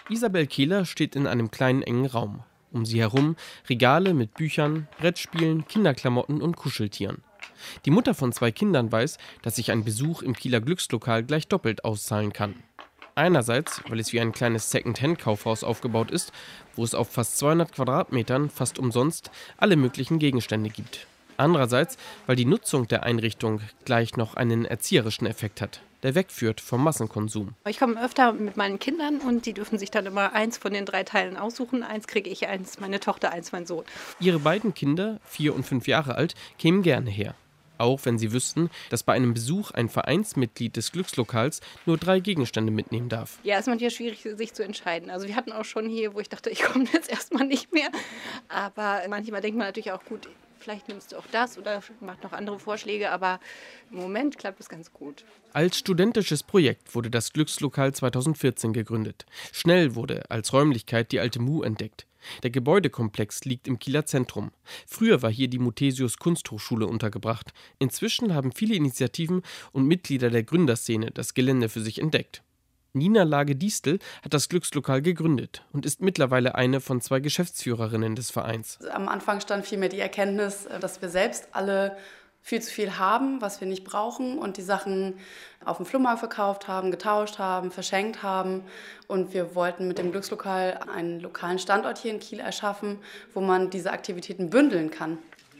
Isabel Kehler steht in einem kleinen engen Raum. Um sie herum Regale mit Büchern, Brettspielen, Kinderklamotten und Kuscheltieren. Die Mutter von 2 Kindern weiß, dass sich ein Besuch im Kieler Glückslokal gleich doppelt auszahlen kann. Einerseits, weil es wie ein kleines Second-Hand-Kaufhaus aufgebaut ist, wo es auf fast 200 Quadratmetern fast umsonst alle möglichen Gegenstände gibt. Andererseits, weil die Nutzung der Einrichtung gleich noch einen erzieherischen Effekt hat, der wegführt vom Massenkonsum. Ich komme öfter mit meinen Kindern und die dürfen sich dann immer eins von den 3 Teilen aussuchen. Eins kriege ich, eins meine Tochter, eins mein Sohn. Ihre beiden Kinder, 4 und 5 Jahre alt, kämen gerne her. Auch wenn sie wüssten, dass bei einem Besuch ein Vereinsmitglied des Glückslokals nur 3 Gegenstände mitnehmen darf. Ja, es ist manchmal schwierig, sich zu entscheiden. Also wir hatten auch schon hier, wo ich dachte, ich komme jetzt erstmal nicht mehr. Aber manchmal denkt man natürlich auch, gut, vielleicht nimmst du auch das oder macht noch andere Vorschläge. Aber im Moment klappt es ganz gut. Als studentisches Projekt wurde das Glückslokal 2014 gegründet. Schnell wurde als Räumlichkeit die alte Mu entdeckt. Der Gebäudekomplex liegt im Kieler Zentrum. Früher war hier die Muthesius Kunsthochschule untergebracht. Inzwischen haben viele Initiativen und Mitglieder der Gründerszene das Gelände für sich entdeckt. Nina Lade-Diestel hat das Glückslokal gegründet und ist mittlerweile eine von 2 Geschäftsführerinnen des Vereins. Am Anfang stand vielmehr die Erkenntnis, dass wir selbst alle viel zu viel haben, was wir nicht brauchen und die Sachen auf dem Flohmarkt verkauft haben, getauscht haben, verschenkt haben. Und wir wollten mit dem Glückslokal einen lokalen Standort hier in Kiel erschaffen, wo man diese Aktivitäten bündeln kann.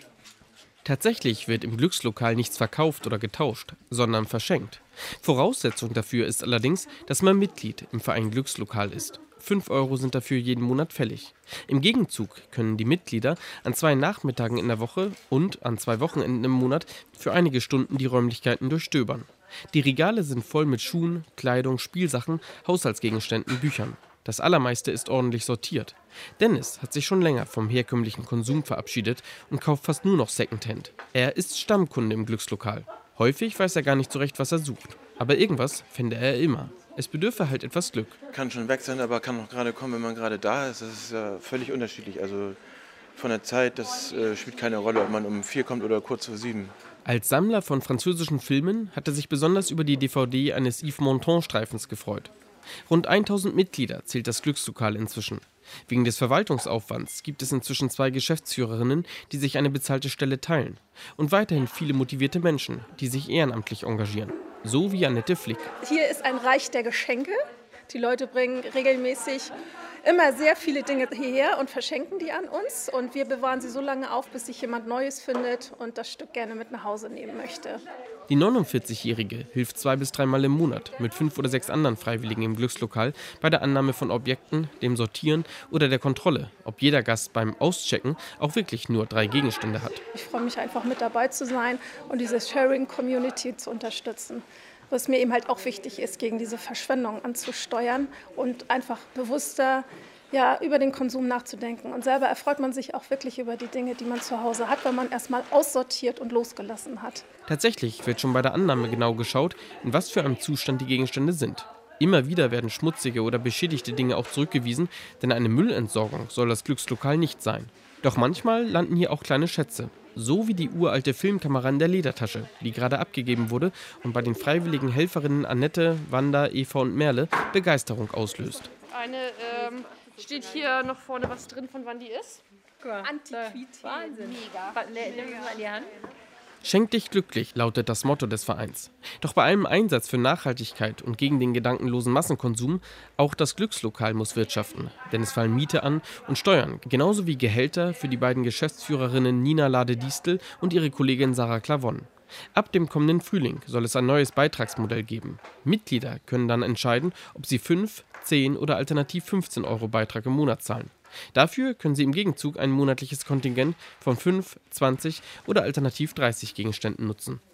Tatsächlich wird im Glückslokal nichts verkauft oder getauscht, sondern verschenkt. Voraussetzung dafür ist allerdings, dass man Mitglied im Verein Glückslokal ist. 5 € sind dafür jeden Monat fällig. Im Gegenzug können die Mitglieder an 2 Nachmittagen in der Woche und an 2 Wochenenden im Monat für einige Stunden die Räumlichkeiten durchstöbern. Die Regale sind voll mit Schuhen, Kleidung, Spielsachen, Haushaltsgegenständen, Büchern. Das Allermeiste ist ordentlich sortiert. Dennis hat sich schon länger vom herkömmlichen Konsum verabschiedet und kauft fast nur noch Secondhand. Er ist Stammkunde im Glückslokal. Häufig weiß er gar nicht so recht, was er sucht. Aber irgendwas finde er immer. Es bedürfe halt etwas Glück. Kann schon weg sein, aber kann auch gerade kommen, wenn man gerade da ist. Das ist ja völlig unterschiedlich. Also von der Zeit, das spielt keine Rolle, ob man um 4 kommt oder kurz vor 7. Als Sammler von französischen Filmen hat er sich besonders über die DVD eines Yves Montand-Streifens gefreut. Rund 1000 Mitglieder zählt das Glückslokal inzwischen. Wegen des Verwaltungsaufwands gibt es inzwischen 2 Geschäftsführerinnen, die sich eine bezahlte Stelle teilen. Und weiterhin viele motivierte Menschen, die sich ehrenamtlich engagieren. So wie Annette Flick. Hier ist ein Reich der Geschenke. Die Leute bringen regelmäßig immer sehr viele Dinge hierher und verschenken die an uns. Und wir bewahren sie so lange auf, bis sich jemand Neues findet und das Stück gerne mit nach Hause nehmen möchte. Die 49-Jährige hilft 2 bis 3 Mal im Monat mit 5 oder 6 anderen Freiwilligen im Glückslokal bei der Annahme von Objekten, dem Sortieren oder der Kontrolle, ob jeder Gast beim Auschecken auch wirklich nur 3 Gegenstände hat. Ich freue mich einfach mit dabei zu sein und diese Sharing-Community zu unterstützen. Was mir eben halt auch wichtig ist, gegen diese Verschwendung anzusteuern und einfach bewusster über den Konsum nachzudenken. Und selber erfreut man sich auch wirklich über die Dinge, die man zu Hause hat, weil man erstmal aussortiert und losgelassen hat. Tatsächlich wird schon bei der Annahme genau geschaut, in was für einem Zustand die Gegenstände sind. Immer wieder werden schmutzige oder beschädigte Dinge auch zurückgewiesen, denn eine Müllentsorgung soll das Glückslokal nicht sein. Doch manchmal landen hier auch kleine Schätze. So wie die uralte Filmkamera in der Ledertasche, die gerade abgegeben wurde und bei den freiwilligen Helferinnen Annette, Wanda, Eva und Merle Begeisterung auslöst. Steht hier noch vorne was drin, von wann die ist? Antiquität. Wahnsinn. Mega. Nimm sie mal in die Hand. Schenk dich glücklich, lautet das Motto des Vereins. Doch bei allem Einsatz für Nachhaltigkeit und gegen den gedankenlosen Massenkonsum, auch das Glückslokal muss wirtschaften. Denn es fallen Miete an und Steuern, genauso wie Gehälter für die beiden Geschäftsführerinnen Nina Lade-Diestel und ihre Kollegin Sarah Clavon. Ab dem kommenden Frühling soll es ein neues Beitragsmodell geben. Mitglieder können dann entscheiden, ob sie 5, 10 oder alternativ 15 € Beitrag im Monat zahlen. Dafür können sie im Gegenzug ein monatliches Kontingent von 5, 20 oder alternativ 30 Gegenständen nutzen.